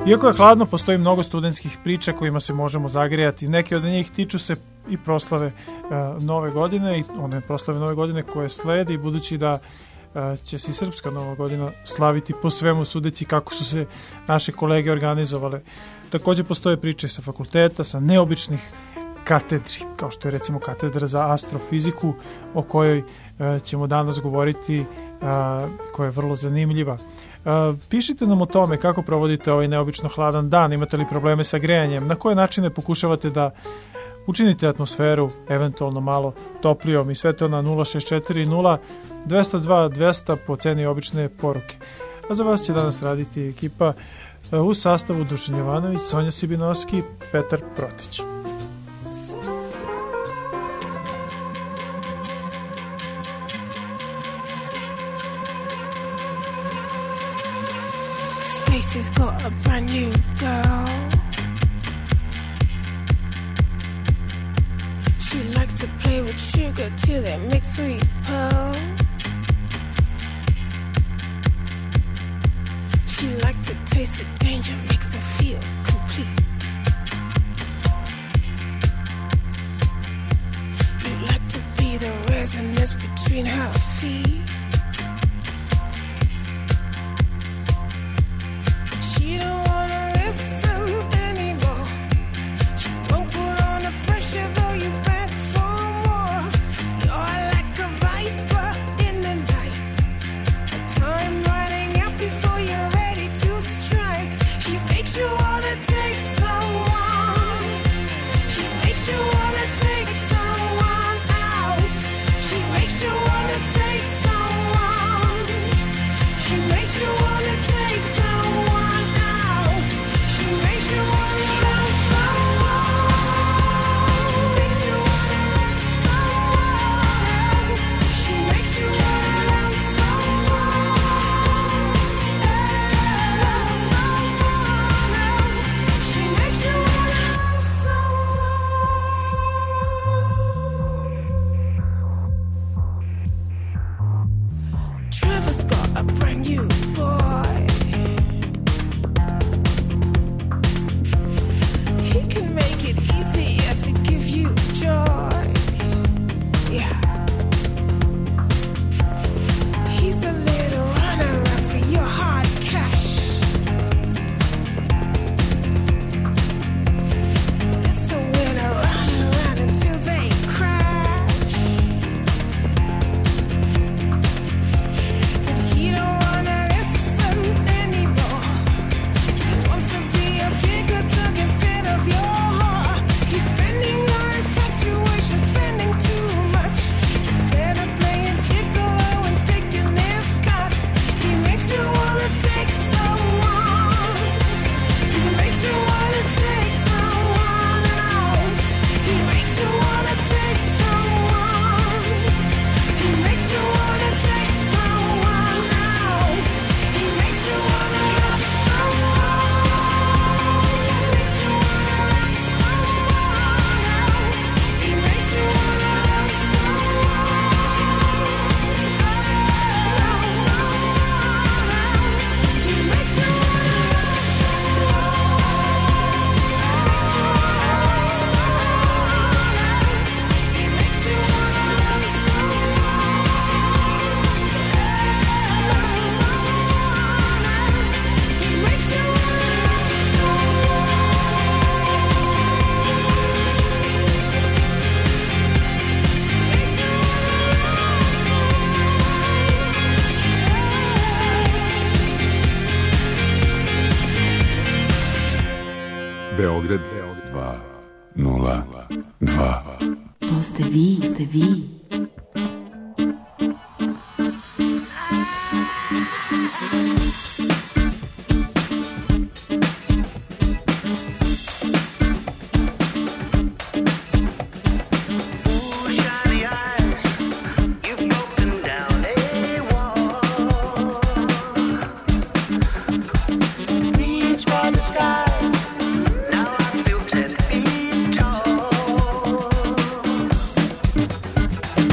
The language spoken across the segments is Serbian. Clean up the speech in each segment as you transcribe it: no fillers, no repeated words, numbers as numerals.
Iako je hladno, postoji mnogo studentskih priča kojima se možemo zagrejati. Neke od njih tiču se i proslave Nove godine i one proslave Nove godine koje sledi, budući da će se i Srpska Nova godina slaviti po svemu sudeći kako su se naše kolege organizovale. Takođe postoje priče sa fakulteta, sa neobičnih katedri, kao što je recimo katedra za astrofiziku o kojoj ćemo danas govoriti, koja je vrlo zanimljiva. Pišite nam o tome kako provodite ovaj neobično hladan dan, imate li probleme sa grejanjem, na koje načine pokušavate da učinite atmosferu eventualno malo toplijom i sve to na 0640 202 200 po ceni obične poruke. A za vas će danas raditi ekipa u sastavu Dušan Jovanović, Sonja Sibinovski, Petar Protić. Stacy's got a brand new girl. She likes to play with sugar till it makes sweet pearls. She likes to taste the danger, makes her feel complete. You like to be the resin that's between her feet. She don't wanna listen anymore. She won't put on the pressure though you beg for more. You're like a viper in the night, a time running out before you're ready to strike. She makes you wanna take someone. She makes you wanna take someone out. She makes you wanna take someone. She makes you wanna take someone. She makes you wanna love someone. Makes you wanna love someone. She makes you wanna love someone. Love someone. She makes you wanna love someone. Trevor's got a brand new boy. He can make it easier to give you joy. Yeah. He's a little runaround for your hard cash. It's a winner run around until they crash. But he don't wanna listen anymore. He wants to be a bigger dog instead of your heart. He's spending your infatuation, spending too much. Instead of playing gigolo and taking his cut, he makes you wanna take someone. He makes you wanna take someone out. He makes you wanna take someone. He makes you wanna take someone out. He makes you wanna love someone. Makes you wanna love someone else. He makes you wanna love someone. Love someone else. He makes you wanna love someone. He makes you wanna love someone. He makes you wanna love Beograd 202. To ste vi, ste vi. Now I feel 10 feet tall.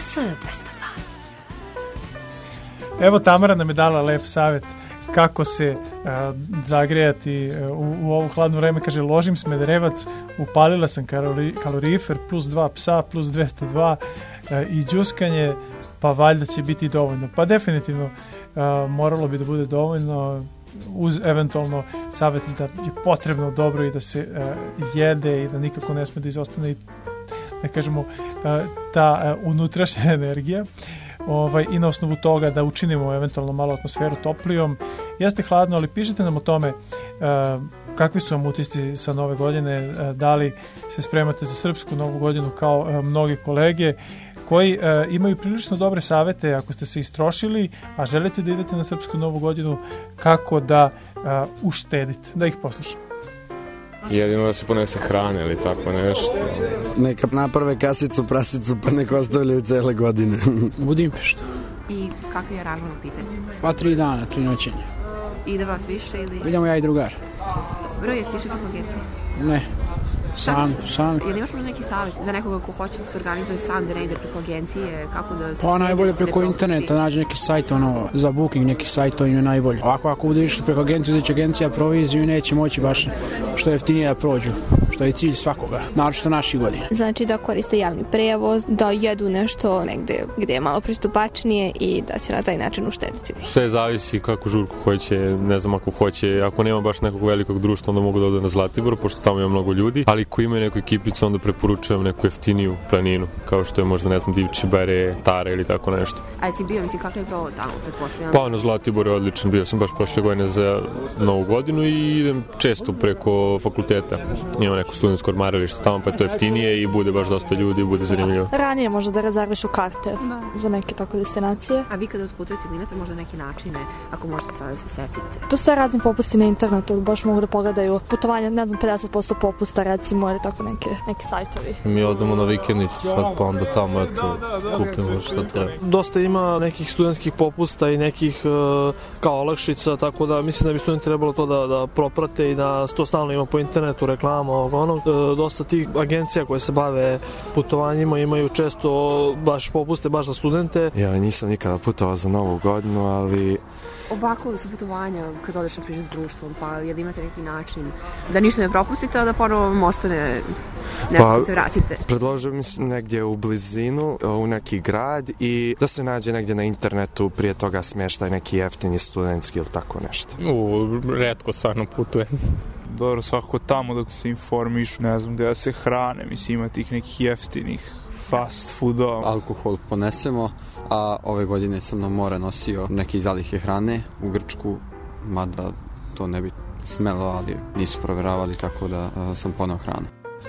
RS 202. Evo Tamara nam je dala lep savjet kako se zagrejati u ovo hladno vreme. Kaže, ložim Smederevac, upalila sam kalorifer, plus 2 psa, plus 202 i đuskanje, pa valjda će biti dovoljno. Pa definitivno moralo bi da bude dovoljno, uz eventualno savjet da je potrebno dobro i da se jede i da nikako ne sme da izostane i, da kažemo, ta unutrašnja energija. I na osnovu toga da učinimo eventualno malo atmosferu toplijom. Jeste hladno, ali pišite nam o tome kakvi su vam utisci sa nove godine, da li se spremate za srpsku novu godinu kao mnogi kolege koji imaju prilično dobre savete ako ste se istrošili, a želite da idete na srpsku novu godinu, kako da uštedite. Da ih poslušamo. Jedino da se ponese hrane ili tako nešto. Neka naprave kasicu, prasicu, pa neka ostavljaju cele godine. U Budimpeštu. I kakav je aranžman u pitanju? Pa 3 dana, 3 noćenja. Ide vas više ili... Idemo ja i drugar. Dobro, jeste išli kako agencije? Ne. Sam. Jel imaš možda neki savjet za nekoga ko hoće da se organizuje sam, da ne ide preko agencije, kako da se... Pa najbolje preko interneta, nađe neki sajt, za booking, neki sajt, to im je najbolje. Ovako, ako bude išli preko agencije, uzet će agencija proviziju i neće moći baš što je jeftinije da prođu, što je cilj svakoga, naročito naših godina. Znači da koriste javni prevoz, da jedu nešto negde gde je malo pristupačnije i da će na taj način uštediti. Sve zavisi kako žurku hoće, ne znam, ako hoće, ako nema baš nekog velikog društva, onda mogu da ode na Zlatibor, pošto tamo ima mnogo ljudi, ali ko imaju neku ekipicu, onda preporučujem neku jeftiniju planinu, kao što je možda, ne znam, Divči Bare, Tare ili tako nešto. A jesi bio, mislim, kakav je pravo tamo, pretpostavljam? Pa na Zlatibor je odličan, bio sam baš prošle godine za novu godinu i idem često preko fakulteta. Ima neko studentsko odmaralište tamo, pa je to jeftinije i bude baš dosta ljudi, bude zanimljivo. Ranije možda da rezervišu karte za neke tako destinacije. A vi kada otputujete, imate možda neke načine, ako možete sada da se setite? Postoje razni popusti na internetu, baš mogu da pogledaju putovanja, ne znam, 50% popusta recimo, ili tako neki sajtovi. Mi odemo na vikendicu sad, pa onda tamo kupimo što treba. Dosta ima nekih studentskih popusta i nekih kao olakšica, tako da mislim da bi studenti trebalo to da proprate i da to stalno ima po internetu, reklama, dosta tih agencija koje se bave putovanjima imaju često baš popuste baš za studente. Ja nisam nikada putovao za novu godinu, ali... Ovako su putovanja kad odeš na priče s društvom, pa je da imate neki način da ništa ne propustite, a da ponovo vam ostane nešto se vratite. Predložio mislim negdje u blizinu, u neki grad i da se nađe negdje na internetu prije toga smještaj neki jeftini studentski ili tako nešto. Retko stvarno putujem. Dobro, svako tamo dok se informiš, ne znam gdje da se hrane, mislim ima tih nekih jeftinih fast foodova. Alkohol ponesemo, a ove godine sam na more nosio neke zalihe hrane u Grčku, mada to ne bi smelo, ali nisu provjeravali, tako da sam poneo hranu.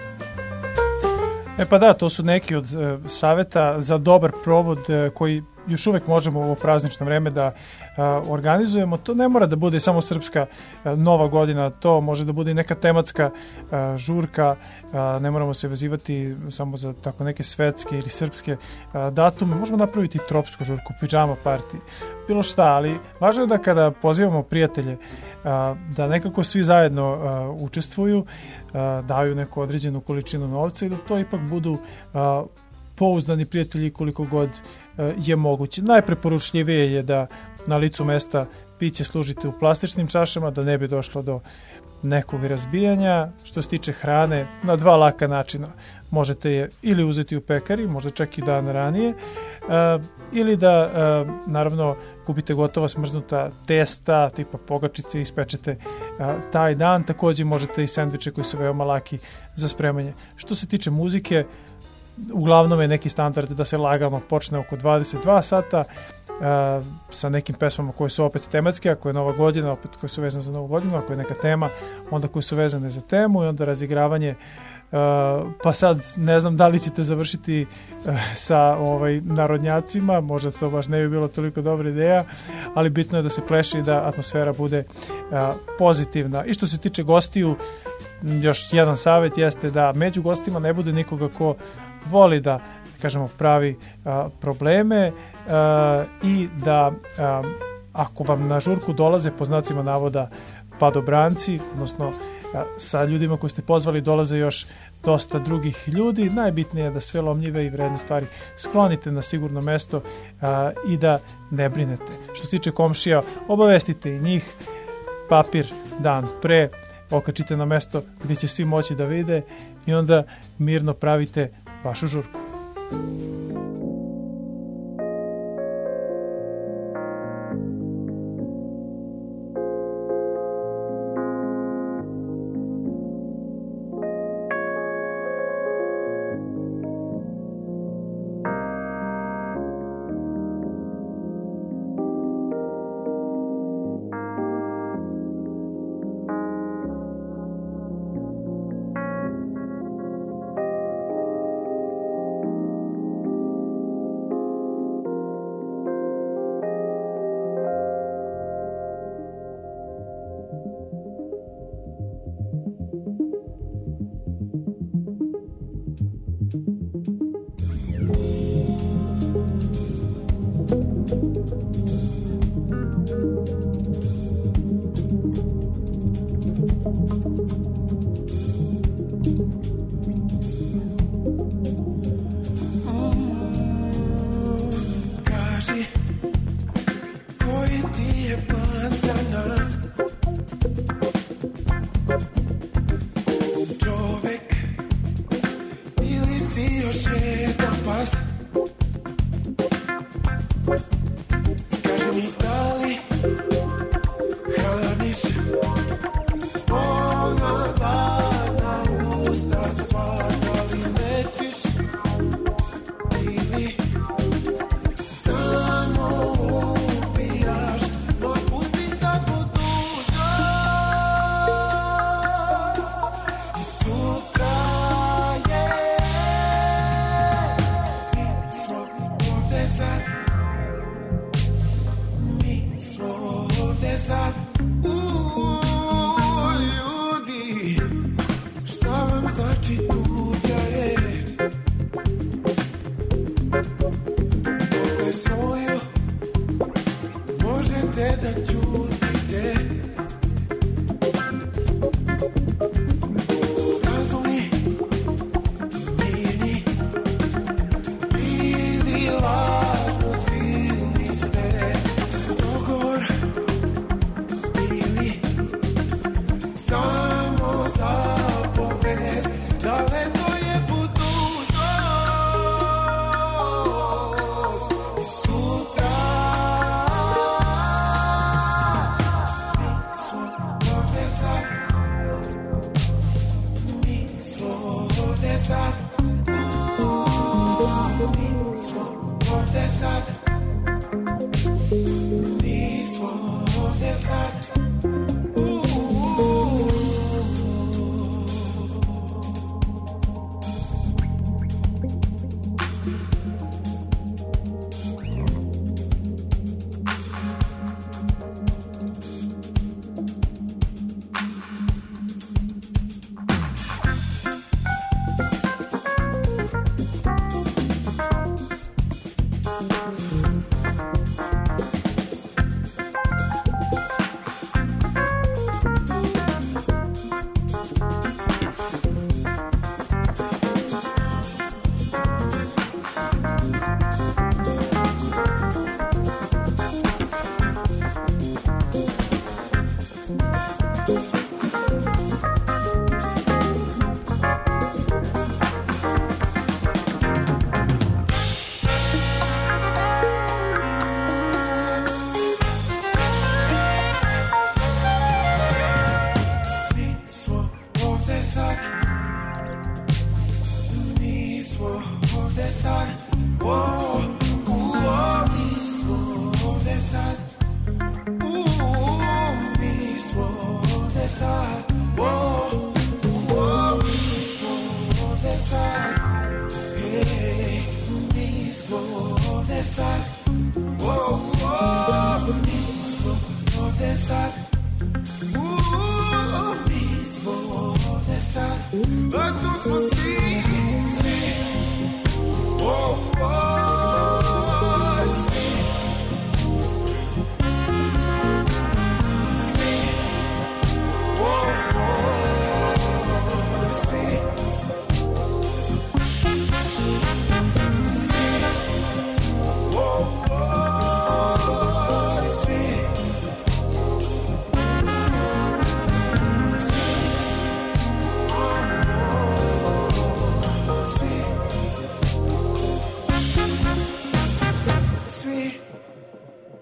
Pa da, to su neki od savjeta za dobar provod koji još uvek možemo u ovo praznično vreme da organizujemo. To ne mora da bude samo srpska nova godina, to može da bude i neka tematska žurka, ne moramo se vezivati samo za tako neke svetske ili srpske datume, možemo napraviti tropsku žurku, pidžama party, bilo šta, ali važno je da kada pozivamo prijatelje da nekako svi zajedno učestvuju, daju neku određenu količinu novca i da to ipak budu pouzdani prijatelji koliko god je moguće. Najpreporučljivije je da na licu mesta piće služite u plastičnim čašama, da ne bi došlo do nekog razbijanja. Što se tiče hrane, na 2 laka načina. Možete je ili uzeti u pekari, možda čak i dan ranije, ili da naravno kupite gotova smrznuta testa, tipa pogačice, ispečete taj dan. Također možete i sendviče koji su veoma laki za spremanje. Što se tiče muzike, uglavnom je neki standard da se lagano počne oko 22 sata sa nekim pesmama koje su opet tematske, ako je nova godina, opet koje su vezane za novu godinu, ako je neka tema, onda koje su vezane za temu i onda razigravanje. Pa sad ne znam da li ćete završiti sa narodnjacima, možda to baš ne bi bilo toliko dobra ideja, ali bitno je da se pleše i da atmosfera bude pozitivna. I što se tiče gostiju, još jedan savjet jeste da među gostima ne bude nikoga ko voli da, kažemo, pravi probleme i da ako vam na žurku dolaze po znacima navoda padobranci, odnosno sa ljudima koji ste pozvali dolaze još dosta drugih ljudi. Najbitnije je da sve lomljive i vredne stvari sklonite na sigurno mesto i da ne brinete. Što se tiče komšija, obavestite i njih, papir dan pre, okačite na mesto gdje će svi moći da vide i onda mirno pravite vašu žurku.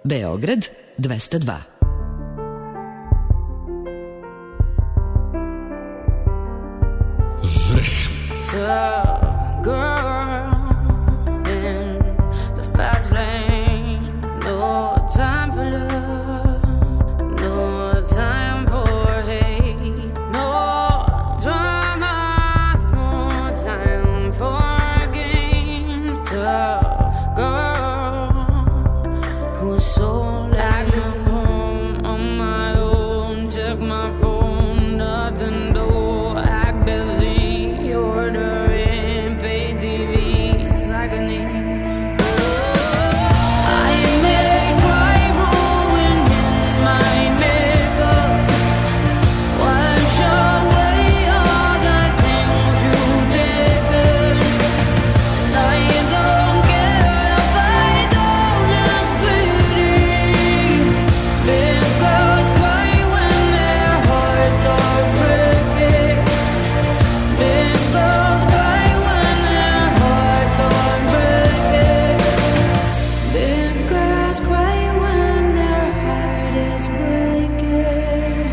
Beograd 202. Tough girl in the fast lane. No time for love, no time for hate, no drama, no time for games. Tough girl who's so like no home on my own. Check my phone, nothing though. Act busy, ordering, pay TV, it's agony. I may cry ruin in my makeup. Wash away all the things you've taken, and I don't care if I don't look pretty. Big girls cry when their hearts are breaking. Big girls cry when their hearts are breaking. Big girls cry when their heart is breaking.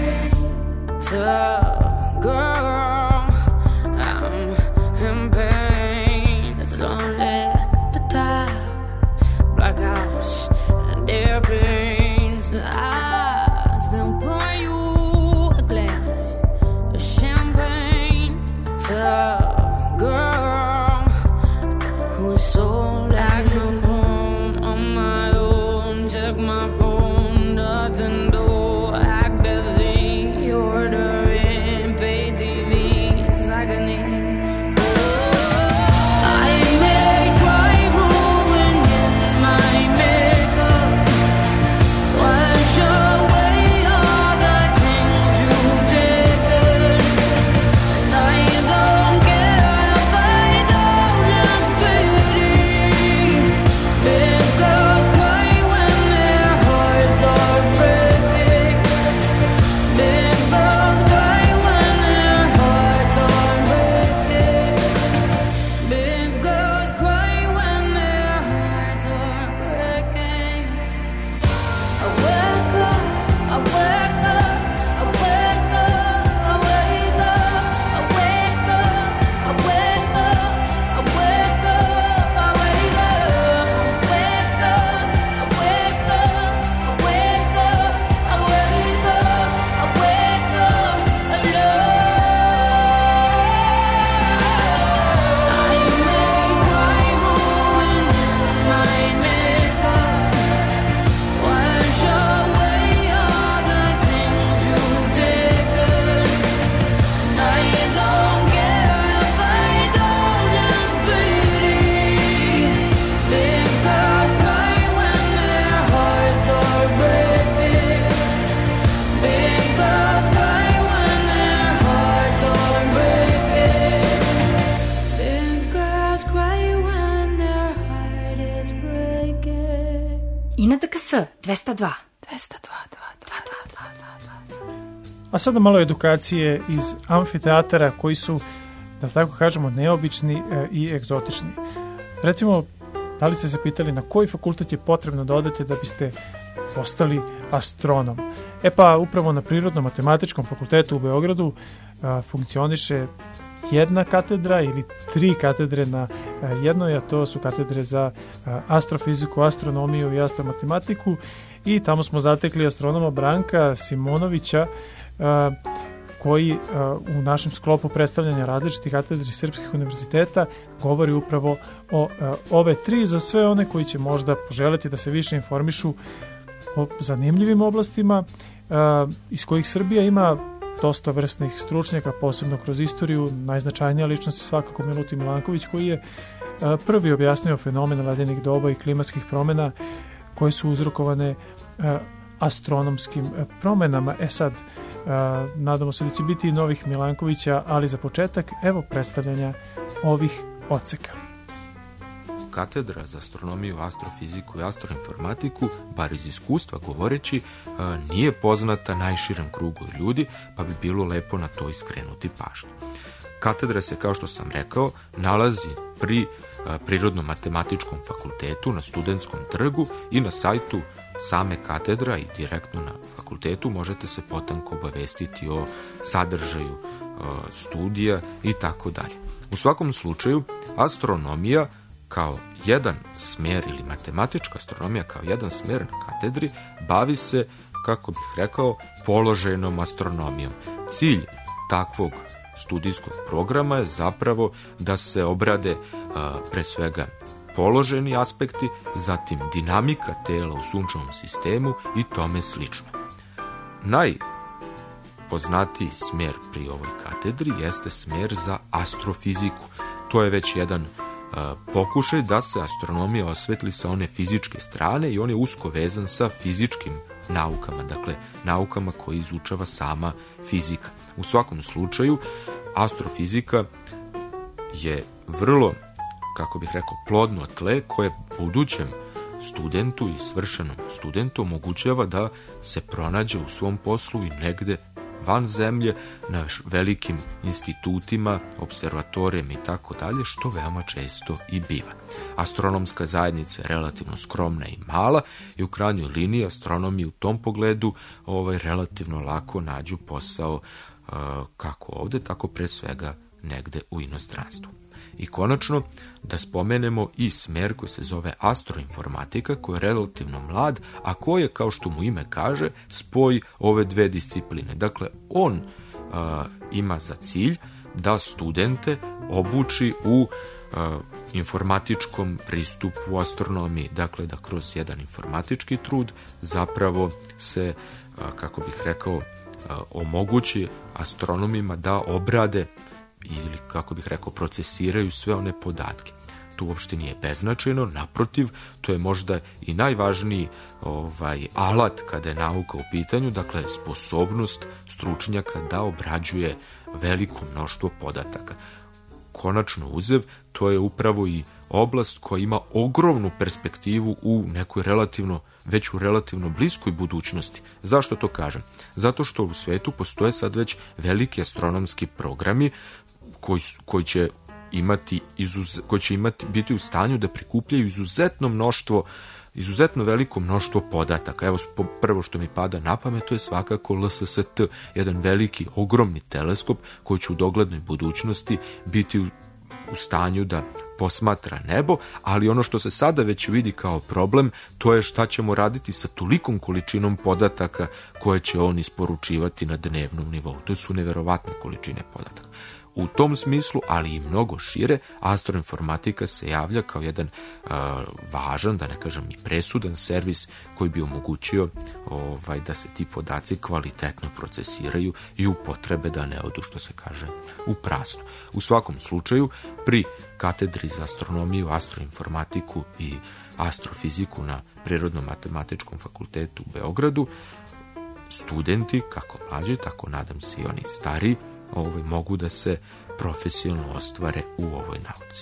Tough girl, I'm in pain. It's lonely at the top. Black house and airplanes. I still pour you a glass of champagne. Tough girl who's so like no home on my own. Check my phone, nothing though. Act busy, ordering, pay TV, it's agony. I may cry ruin in my makeup. Wash away all the things you've taken, and I don't care if I don't look pretty. Big girls cry when their hearts are breaking. Big girls cry when their hearts are breaking. Big girls cry when their hearts are breaking. I wake up, I wake up, I wake up, I wake up, I wake up, I wake up, I wake up, I wake up, wake up, I wake up, I wake up, I wake up, I wake up alone. I may cry ruin in my makeup. Wash away all the things you've taken, and I don't care if I don't look pretty. Big girls cry when their hearts are breaking. Big girls cry when their hearts are breaking. Big girls cry when their heart is breaking. INDKS 202. A sada malo edukacije iz amfiteatara koji su, da tako kažemo, neobični i egzotični. Recimo, da li ste se pitali na koji fakultet je potrebno da odete da biste postali astronom? E pa, upravo na Prirodno-matematičkom fakultetu u Beogradu funkcioniše jedna katedra ili 3 katedre na jednoj, a to su katedre za astrofiziku, astronomiju i astromatematiku, i tamo smo zatekli astronoma Branka Simonovića, koji u našem sklopu predstavljanja različitih katedri srpskih univerziteta govori upravo o ove 3 za sve one koji će možda poželeti da se više informišu o zanimljivim oblastima iz kojih Srbija ima dosta vrsnih stručnjaka, posebno kroz istoriju. Najznačajnija ličnost je svakako Milutin Milanković, koji je prvi objasnio fenomen ledenih doba i klimatskih promjena koje su uzrokovane astronomskim promenama. E sad, nadamo se da će biti i novih Milankovića, ali za početak, evo predstavljanja ovih odseka. Katedra za astronomiju, astrofiziku i astroinformatiku, bar iz iskustva govoreći, nije poznata najširem krugu ljudi, pa bi bilo lepo na to iskrenuti pažnju. Katedra se, kao što sam rekao, nalazi pri Prirodno-matematičkom fakultetu na Studentskom trgu i na sajtu same katedra i direktno na fakultetu možete se potanko obavestiti o sadržaju studija i tako dalje. U svakom slučaju, astronomija kao jedan smer ili matematička astronomija kao jedan smer na katedri bavi se, kako bih rekao, položajnom astronomijom. Cilj takvog studijskog programa je zapravo da se obrade pre svega položeni aspekti, zatim dinamika tela u sunčevom sistemu i tome slično. Najpoznatiji smer pri ovoj katedri jeste smer za astrofiziku. To je već jedan pokušaj da se astronomija osvetli sa one fizičke strane i on je usko vezan sa fizičkim naukama, dakle naukama koje izučava sama fizika. U svakom slučaju, astrofizika je vrlo, kako bih rekao, plodno tle koje budućem studentu i svršenom studentu omogućava da se pronađe u svom poslu i negde van zemlje, na velikim institutima, observatorijama i tako dalje, što veoma često i biva. Astronomska zajednica je relativno skromna i mala i u krajnjoj liniji astronomi u tom pogledu relativno lako nađu posao kako ovde, tako pre svega negde u inostranstvu. I konačno, da spomenemo i smer koji se zove astroinformatika, koji je relativno mlad, a koji je, kao što mu ime kaže, spoj ove dve discipline. Dakle, on ima za cilj da studente obuči u informatičkom pristupu astronomiji. Dakle, da kroz jedan informatički trud zapravo se, kako bih rekao, omogući astronomima da obrade ili, kako bih rekao, procesiraju sve one podatke. To uopšte nije beznačajno, naprotiv, to je možda i najvažniji alat kada je nauka u pitanju, dakle, sposobnost stručnjaka da obrađuje veliko mnoštvo podataka. Konačno uzev, to je upravo i oblast koja ima ogromnu perspektivu u nekoj već u relativno bliskoj budućnosti. Zašto to kažem? Zato što u svetu postoje sad već veliki astronomski programi koji će biti u stanju da prikupljaju izuzetno veliko mnoštvo podataka. Evo, prvo što mi pada na pamet, to je svakako LSST, jedan veliki, ogromni teleskop koji će u doglednoj budućnosti biti u stanju da posmatra nebo, ali ono što se sada već vidi kao problem, to je šta ćemo raditi sa tolikom količinom podataka koje će on isporučivati na dnevnom nivou. To su neverovatne količine podataka. U tom smislu, ali i mnogo šire, astroinformatika se javlja kao jedan važan, da ne kažem i presudan servis koji bi omogućio da se ti podaci kvalitetno procesiraju i upotrebe da ne odu, što se kaže, u prazno. U svakom slučaju, pri katedri za astronomiju, astroinformatiku i astrofiziku na Prirodno-matematičkom fakultetu u Beogradu, studenti, kako mlađi, tako nadam se i oni stariji, mogu da se profesionalno ostvare u ovoj nauci.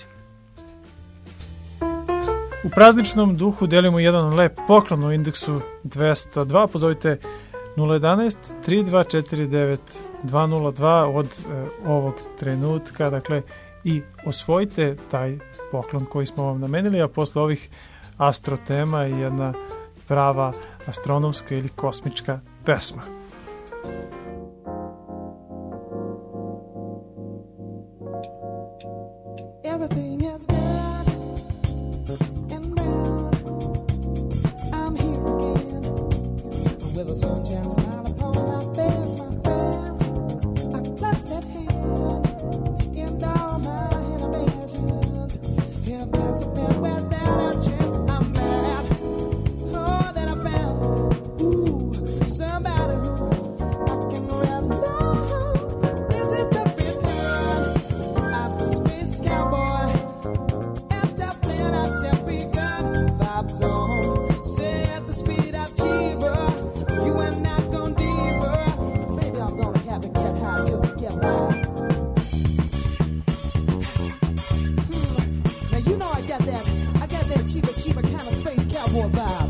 U prazničnom duhu delimo jedan lep poklon u indeksu 202. Pozovite 011 3249 202 od ovog trenutka, dakle, i osvojite taj poklon koji smo vam namenili, a posle ovih astrotema je jedna prava astronomska ili kosmička pesma. Everything is good and brown. I'm here again with a sunshine smile upon my face, my friends. A close at hand, and all my inhibitions have disappeared without a chance. I'm glad, oh, that I found, somebody who I can rely on. This is the return of the space cowboy. Cheaper kind of space cowboy vibe.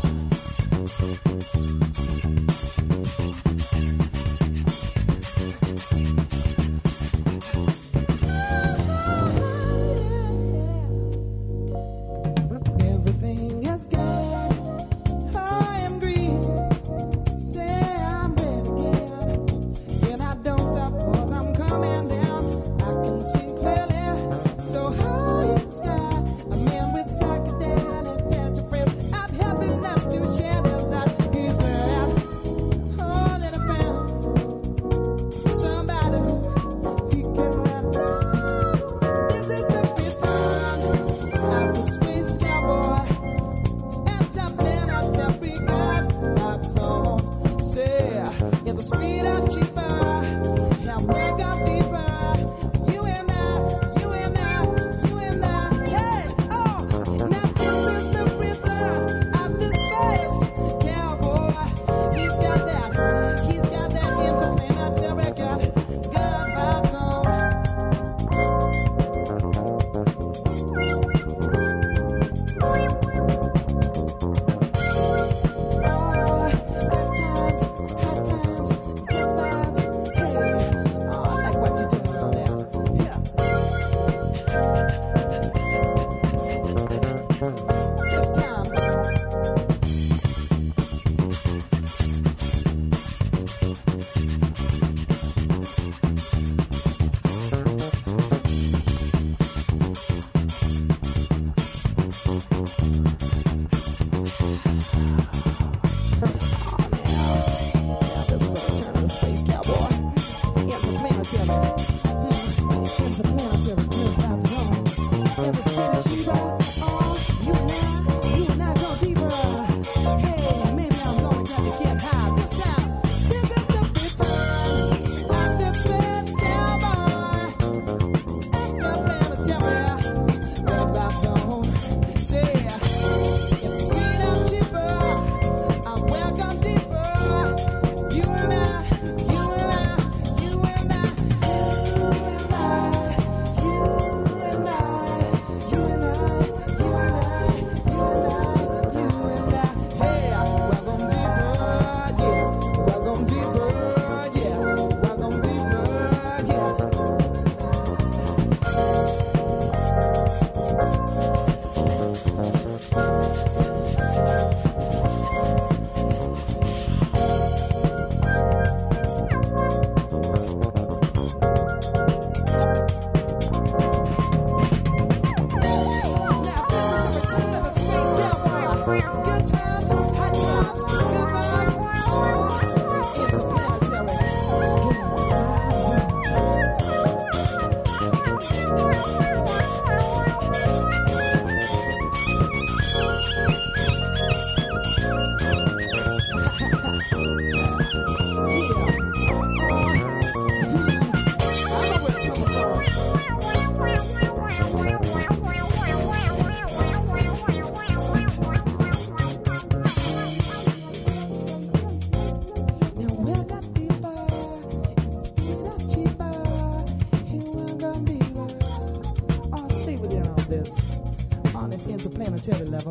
times, hot times, good vibes. Interplanetary. On this interplanetary level.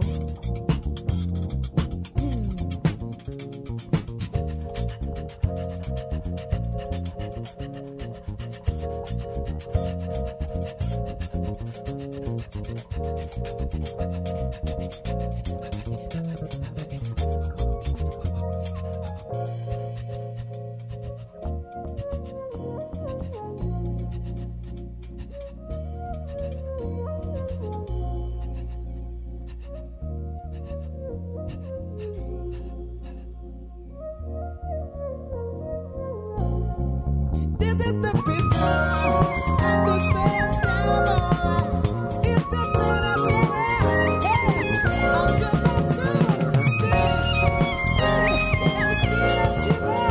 This is the big time, and this man's coming. Interplanetary, hey, I'm the monsoon. Stay, and speed up cheaper.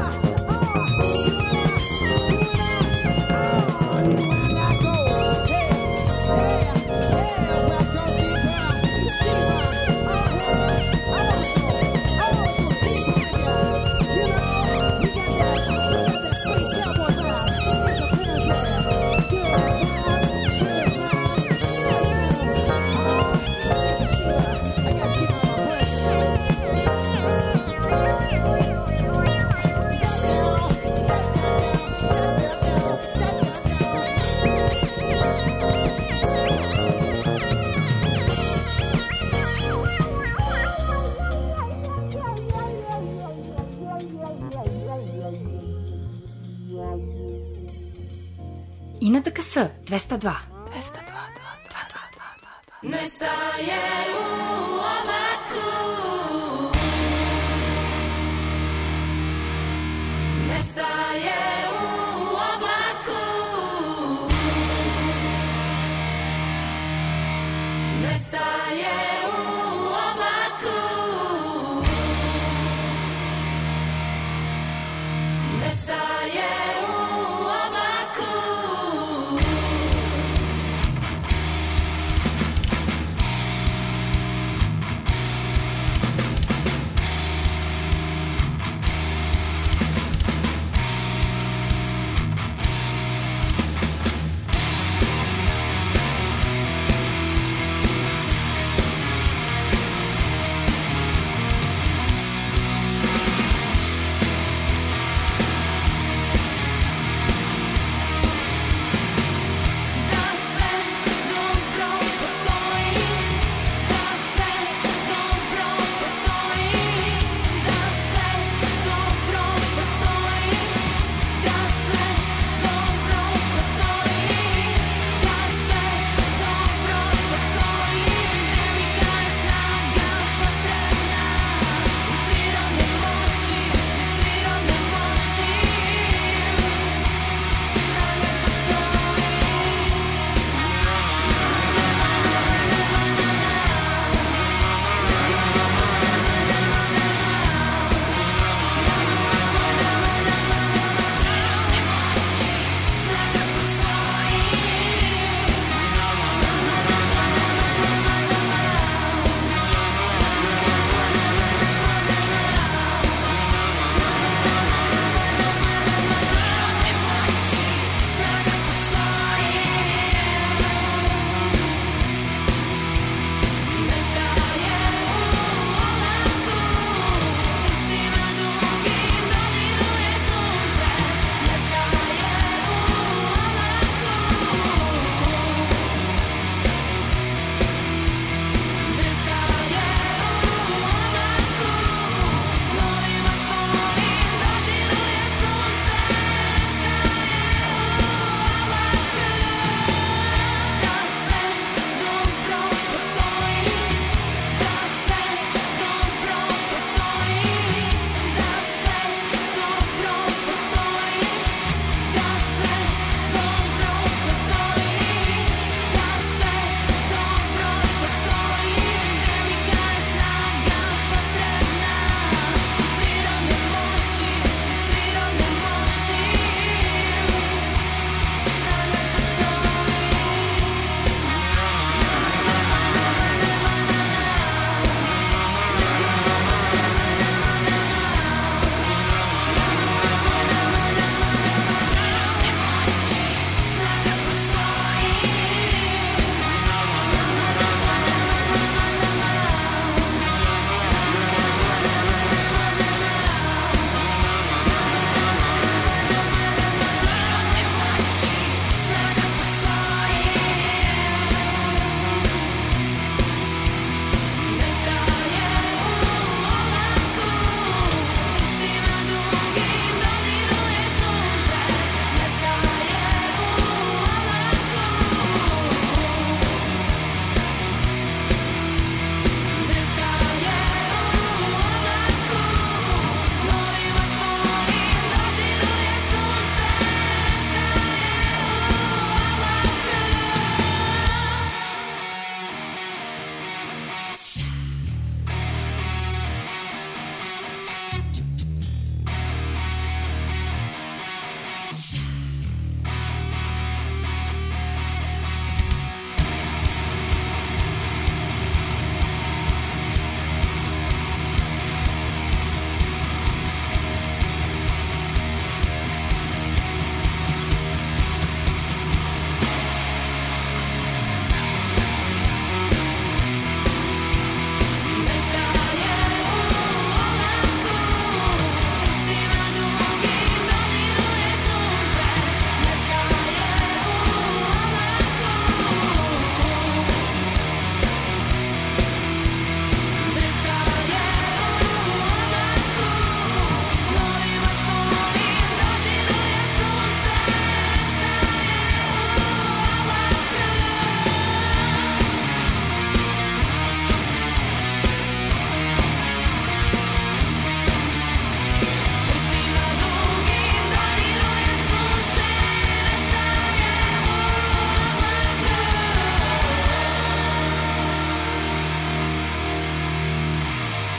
You and I go. Hey, we'll go deeper. It's deeper. I wanna go deeper, you know, we got that space cowboy vibe. Interplanetary, good vibes, cheetah. I got cheetah on my I na DKS 202. Nestaje u oblaku. Nestaje u oblaku. Nestaje u oblaku. Nestaje u oblaku.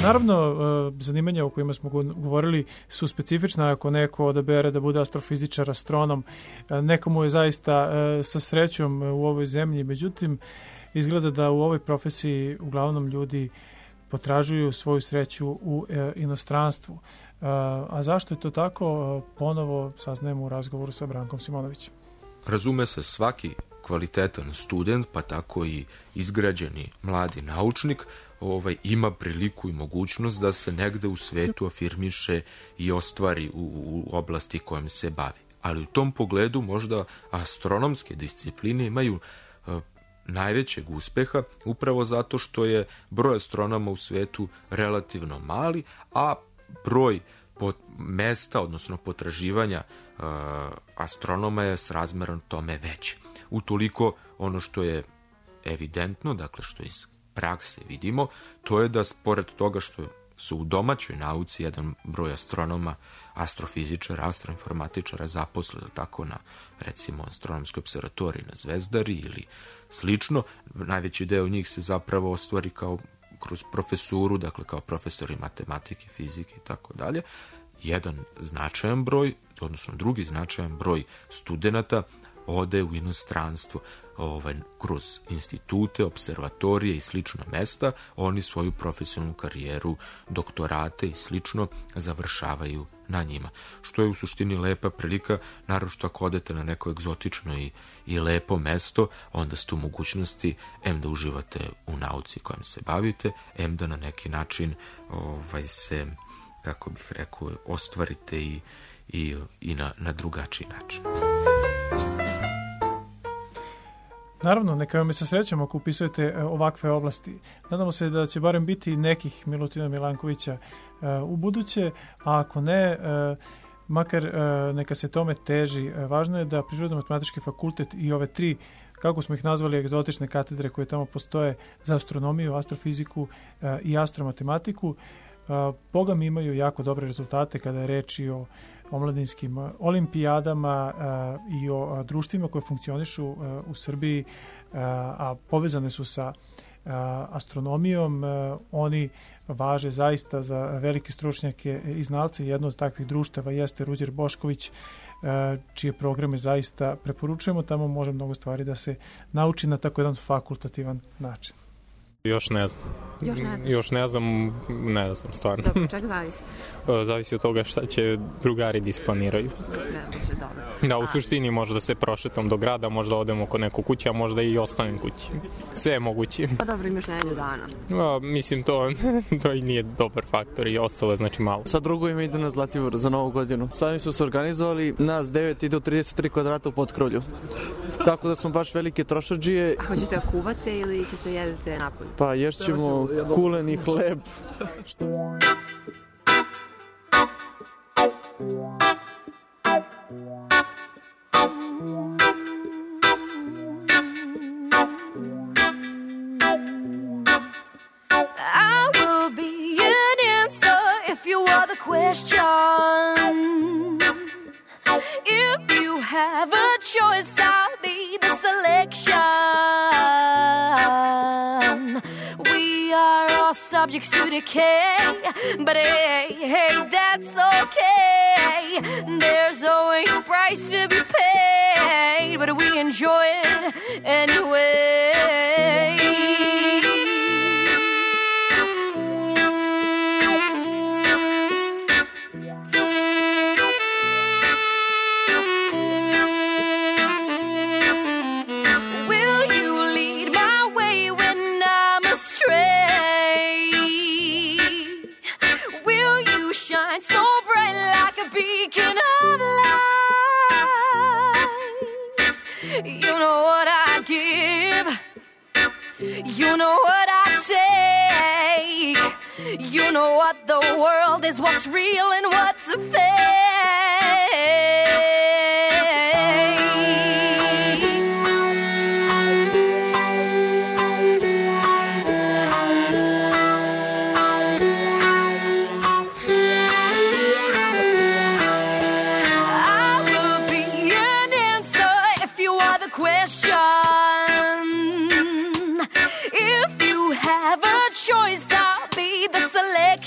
Naravno, zanimanja o kojima smo govorili su specifična. Ako neko odabere da bude astrofizičar, astronom, nekomu je zaista sa srećom u ovoj zemlji. Međutim, izgleda da u ovoj profesiji uglavnom ljudi potražuju svoju sreću u inostranstvu. A zašto je to tako? Ponovo saznajemo u razgovoru sa Brankom Simonovićem. Razume se, svaki kvalitetan student, pa tako i izgrađeni mladi naučnik, ima priliku i mogućnost da se negde u svetu afirmiše i ostvari u oblasti kojom se bavi. Ali u tom pogledu možda astronomske discipline imaju najvećeg uspeha upravo zato što je broj astronoma u svetu relativno mali, a broj mesta, odnosno potraživanja astronoma je srazmeran tome veći. Utoliko ono što je evidentno, dakle što iz prakse vidimo, to je da pored toga što su u domaćoj nauci jedan broj astronoma, astrofizičara, astroinformatičara zaposle tako na, recimo, astronomskoj observatoriji na Zvezdari ili slično, najveći deo njih se zapravo ostvari kao kroz profesuru, dakle kao profesori matematike, fizike i tako dalje. Jedan značajan broj, odnosno drugi značajan broj studenata ode u inostranstvo, kroz institute, observatorije i slična mesta, oni svoju profesionalnu karijeru, doktorate i slično završavaju na njima. Što je u suštini lepa prilika, naročito ako odete na neko egzotično i lepo mesto, onda ste u mogućnosti da uživate u nauci kojom se bavite, da na neki način se, kako bih rekao, ostvarite i na drugačiji način. Naravno, neka vam je sa srećom ako upisujete ovakve oblasti. Nadamo se da će barem biti nekih Milutina Milankovića u buduće, a ako ne, makar neka se tome teži. Važno je da Prirodno-matematički fakultet i ove tri, kako smo ih nazvali, egzotične katedre koje tamo postoje za astronomiju, astrofiziku i astromatematiku, Boga mi imaju jako dobre rezultate kada je reč i o omladinskim olimpijadama i o društvima koje funkcionišu u Srbiji, a povezane su sa astronomijom. Oni važe zaista za velike stručnjake i znalce. Jedno od takvih društava jeste Ruđer Bošković, čije programe zaista preporučujemo. Tamo može mnogo stvari da se nauči na tako jedan fakultativan način. Još ne znam. Ne znam, stvarno. Dobro, čak zavisi. Zavisi od toga šta će drugari da isplaniraju. Da, u suštini možda da se prošetam do grada, možda odemo kod neku kuće, a možda i ostanem kući. Sve je moguće. Pa dobro, imaš nedelju dana. Mislim, to i nije dobar faktor i ostalo je znači malo. Sa drugovima ide na Zlatibor za novu godinu. Sami su se organizovali, nas 9 ide u 33 kvadrata u Potkrovlju. Tako da smo baš velike trošadžije. A hoćete kuvate ili ćete jedete napolju? Pa ješćemo kuleni hleb. I will be an answer if you are the question. If you have a choice, I'll be the selection. We are all subjects to decay, but hey, that's okay. There's always a price to be paid, but we enjoy it anyway. So bright like a beacon of light. You know what I give, you know what I take. You know what the world is, what's real and what's a fake. Choice, I'll be the selection.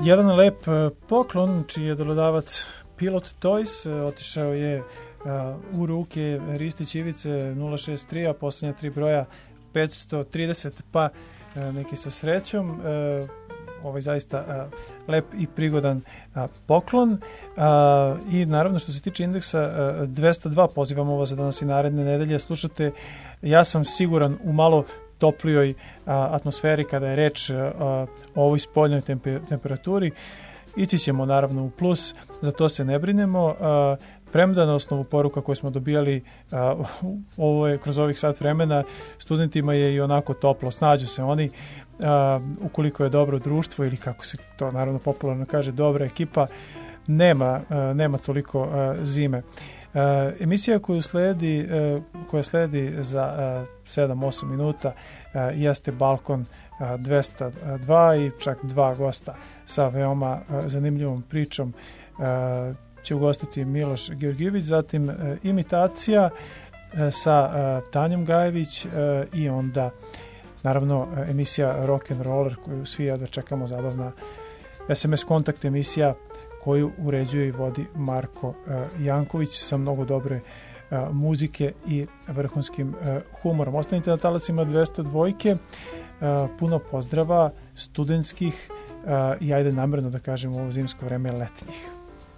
Jedan lep poklon, čiji je dolodavac Pilot Toys, otišao je u ruke Ristić Ivice 063, a poslednja 3 broja 530, pa neki sa srećom. Ovaj zaista lep i prigodan poklon. I naravno što se tiče indeksa 202, pozivamo vas za danas i naredne nedelje. Slušate, ja sam siguran, u malo toplijoj atmosferi kada je reč o ovoj spoljnoj temperaturi. Ići ćemo naravno u plus, za to se ne brinemo. Premda na osnovu poruka koje smo dobijali kroz ovih sat vremena, studentima je i onako toplo, snađu se oni. Ukoliko je dobro društvo ili kako se to naravno popularno kaže, dobra ekipa, nema toliko zime. Emisija koja sledi za 7-8 minuta jeste Balkon 202 i čak 2 gosta sa veoma zanimljivom pričom će ugostiti Miloš Georgijević, zatim imitacija sa Tanjom Gajević i onda naravno emisija Rock'n'Roller koju svi jedva čekamo, zabavna SMS kontakt emisija koju uređuje i vodi Marko Janković sa mnogo dobre muzike i vrhunskim humorom. Ostanite na talasima 202, puno pozdrava studentskih i ajde namjerno da kažem u ovo zimsko vreme letnjih.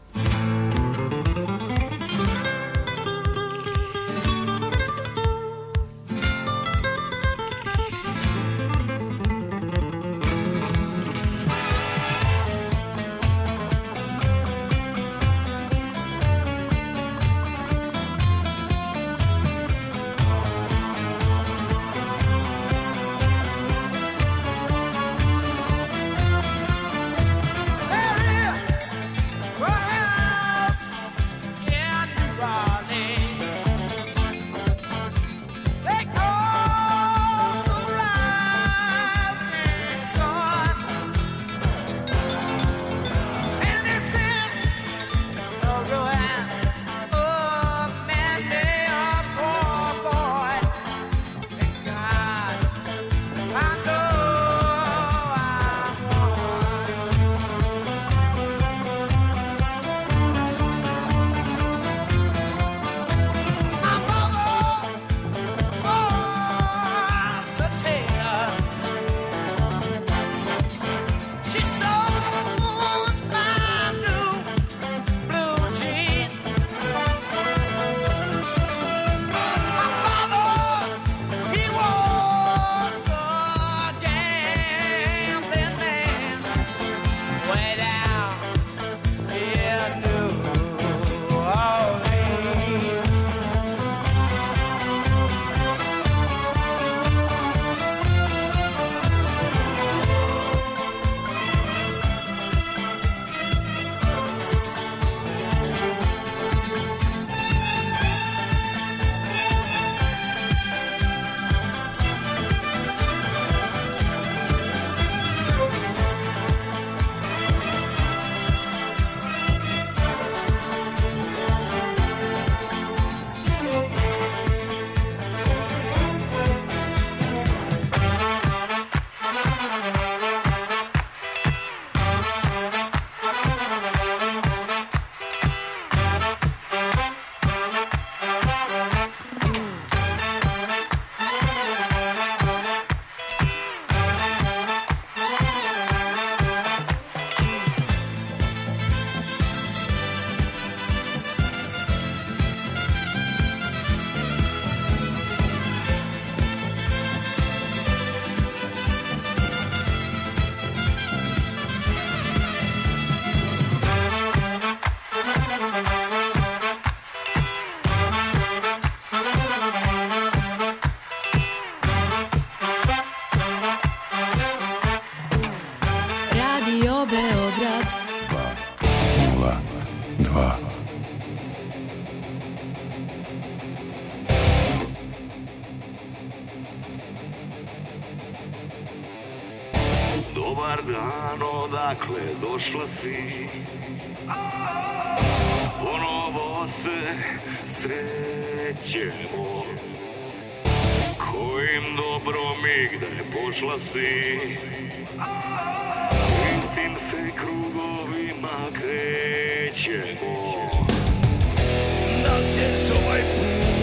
Beograd 202. Dobar dan, odakle došla si? Ponovo se srećemo. Kojim dobro mig da je pošla si? istim se krugovima krećemo. Da li ćeš ovaj put